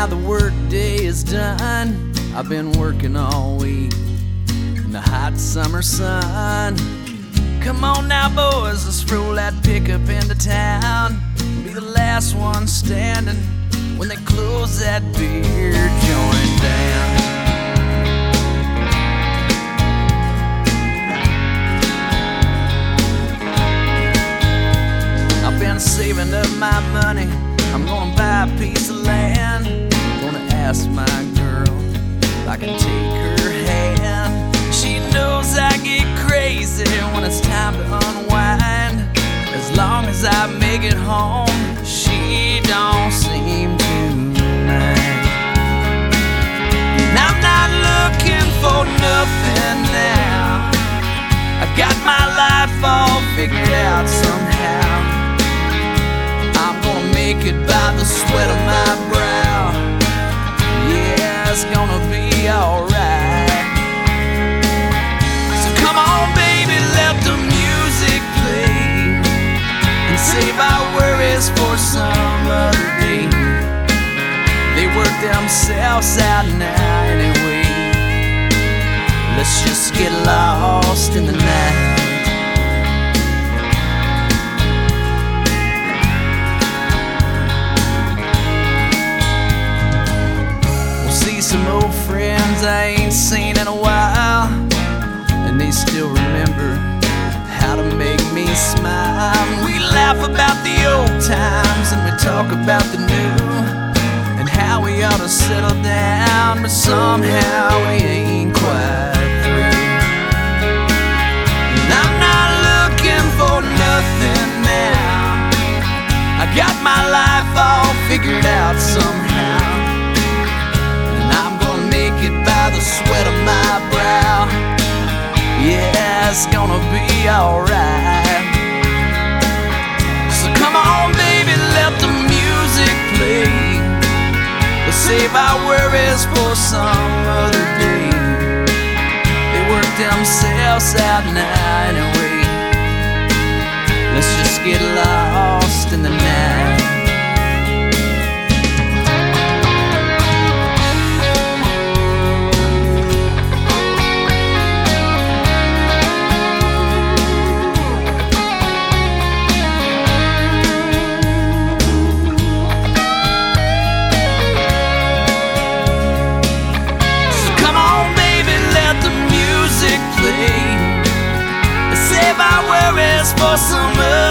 now the work day is done. I've been working all week in the hot summer sun. Come on now, boys, let's roll that pickup into town. Be the last one standing when they close that beer joint down. I've been saving up my money. I'm gonna buy a piece of land. Gonna ask my girl if I can take her hand. She knows I get crazy when it's time to unwind. As long as I make it home, she don't seem to mind. And I'm not looking for nothing now. I got my life all figured out somehow. I'm gonna make it by the sweat of my brow. Yeah, it's gonna be alright. So come on, baby, let the music play and save our worries for some other day. They work themselves out now anyway. Let's just get lost in the night. Some old friends I ain't seen in a while, and they still remember how to make me smile. We laugh about the old times and we talk about the new, and how we ought to settle down, but somehow we ain't quite through. And I'm not looking for nothing now. I got my life all figured out somehow. By the sweat of my brow, yeah, it's gonna be alright. So come on, baby, let the music play. Let's save our worries for some other day. They work themselves out now anyway. Let's just get lost in the night. Save our worries for some